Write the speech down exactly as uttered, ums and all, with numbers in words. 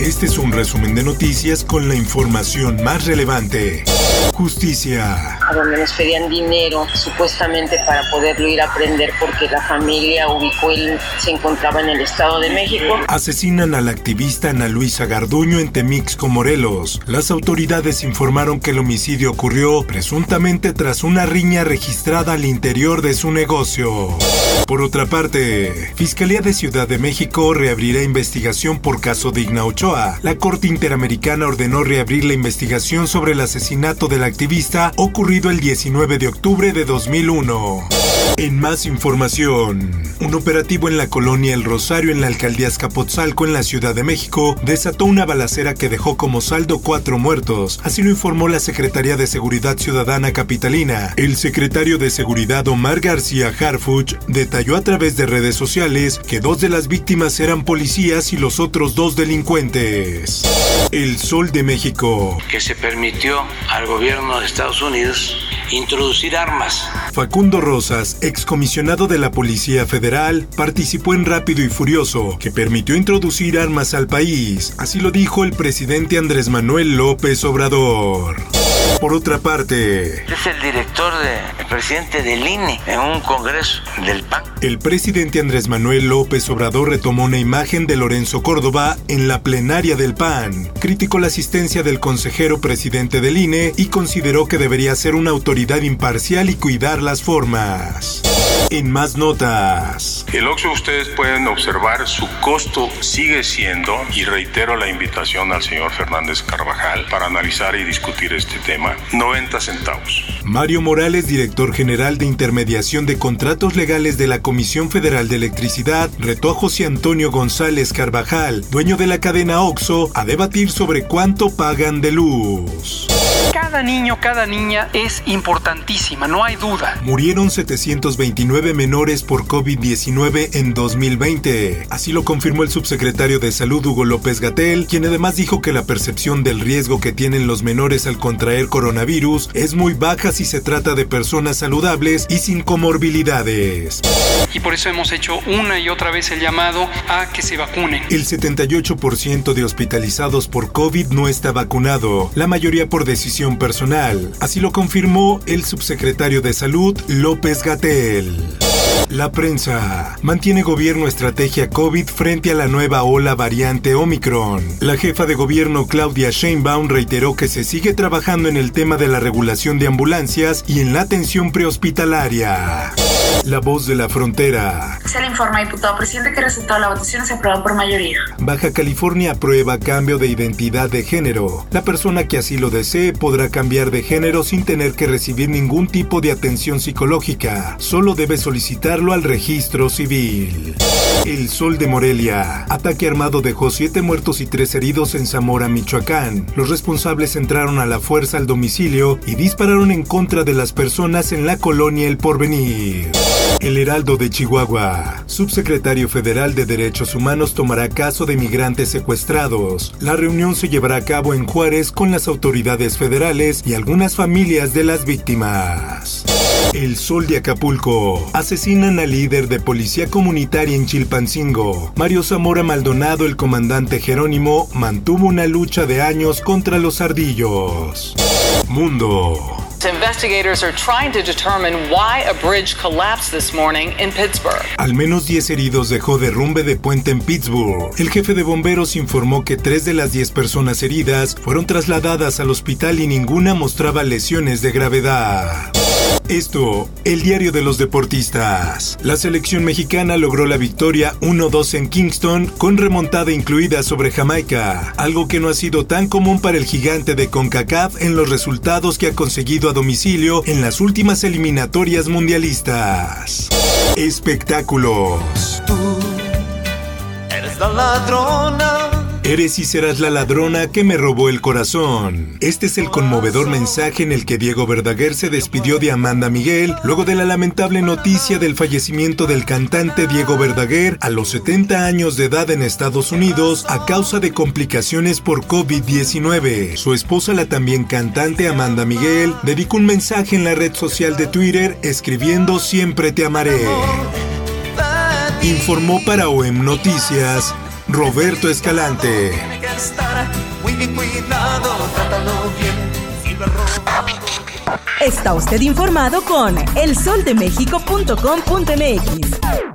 Este es un resumen de noticias con la información más relevante. Justicia. A donde nos pedían dinero, supuestamente para poderlo ir a prender porque la familia ubicó él se encontraba en el Estado de México. Asesinan a la activista Ana Luisa Garduño en Temixco, Morelos. Las autoridades informaron que el homicidio ocurrió presuntamente tras una riña registrada al interior de su negocio. Por otra parte, Fiscalía de Ciudad de México reabrirá investigación por caso Digna Ochoa. La Corte Interamericana ordenó reabrir la investigación sobre el asesinato de la activista ocurrido el diecinueve de octubre de dos mil uno. En más información, un operativo en la colonia El Rosario en la alcaldía Azcapotzalco en la Ciudad de México desató una balacera que dejó como saldo cuatro muertos, así lo informó la Secretaría de Seguridad Ciudadana capitalina. El secretario de Seguridad Omar García Harfuch detalló a través de redes sociales que dos de las víctimas eran policías y los otros dos delincuentes. El Sol de México. Que se permitió al gobierno de Estados Unidos introducir armas. Facundo Rosas, excomisionado de la Policía Federal, participó en Rápido y Furioso, que permitió introducir armas al país. Así lo dijo el presidente Andrés Manuel López Obrador. Por otra parte, es el director, de, el presidente del I N E en un congreso del P A N. El presidente Andrés Manuel López Obrador retomó una imagen de Lorenzo Córdoba en la plenaria del P A N. Criticó la asistencia del consejero presidente del I N E y consideró que debería ser una autoridad imparcial y cuidar las formas. En más notas. El Oxxo, ustedes pueden observar, su costo sigue siendo, y reitero la invitación al señor Fernández Carvajal para analizar y discutir este tema, noventa centavos. Mario Morales, director general de intermediación de contratos legales de la Comisión Federal de Electricidad, retó a José Antonio González Carvajal, dueño de la cadena Oxxo, a debatir sobre cuánto pagan de luz. Cada niño, cada niña es importantísima, no hay duda. Murieron setecientos veintinueve menores por covid diecinueve en dos mil veinte. Así lo confirmó el subsecretario de Salud Hugo López-Gatell, quien además dijo que la percepción del riesgo que tienen los menores al contraer coronavirus es muy baja si se trata de personas saludables y sin comorbilidades. Y por eso hemos hecho una y otra vez el llamado a que se vacunen. El setenta y ocho por ciento de hospitalizados por COVID no está vacunado, la mayoría por decisión personal. Así lo confirmó el subsecretario de Salud López-Gatell. La prensa. Mantiene gobierno estrategia COVID frente a la nueva ola variante Omicron. La jefa de gobierno Claudia Sheinbaum reiteró que se sigue trabajando en el tema de la regulación de ambulancias y en la atención prehospitalaria. La Voz de la Frontera. Se le informa, diputado presidente, que el resultado de la votación se aprueba por mayoría. Baja California aprueba cambio de identidad de género. La persona que así lo desee podrá cambiar de género sin tener que recibir ningún tipo de atención psicológica. Solo debe solicitarlo al registro civil. El Sol de Morelia. Ataque armado dejó siete muertos y tres heridos en Zamora, Michoacán. Los responsables entraron a la fuerza al domicilio y dispararon en contra de las personas en la colonia El Porvenir. El Heraldo de Chihuahua. Subsecretario Federal de Derechos Humanos tomará caso de migrantes secuestrados. La reunión se llevará a cabo en Juárez con las autoridades federales y algunas familias de las víctimas. El Sol de Acapulco. Asesinan al líder de policía comunitaria en Chilpancingo. Mario Zamora Maldonado, el comandante Jerónimo, mantuvo una lucha de años contra los ardillos. Mundo. Investigators are trying to determine why a bridge collapsed this morning in Pittsburgh. Al menos diez heridos dejó derrumbe de puente en Pittsburgh. El jefe de bomberos informó que tres de las diez personas heridas fueron trasladadas al hospital y ninguna mostraba lesiones de gravedad. Esto, el diario de los deportistas. La selección mexicana logró la victoria uno dos en Kingston con remontada incluida sobre Jamaica, algo que no ha sido tan común para el gigante de CONCACAF en los resultados que ha conseguido a domicilio en las últimas eliminatorias mundialistas. Espectáculos. Tú eres la ladrona. Eres y serás la ladrona que me robó el corazón. Este es el conmovedor mensaje en el que Diego Verdaguer se despidió de Amanda Miguel luego de la lamentable noticia del fallecimiento del cantante Diego Verdaguer a los setenta años de edad en Estados Unidos a causa de complicaciones por covid diecinueve. Su esposa, la también cantante Amanda Miguel, dedicó un mensaje en la red social de Twitter escribiendo "Siempre te amaré". Informó para O E M Noticias Roberto Escalante. Tiene que estar muy bien cuidado, trátalo bien, si lo has robado. Está usted informado con el sol de méxico punto com punto m x.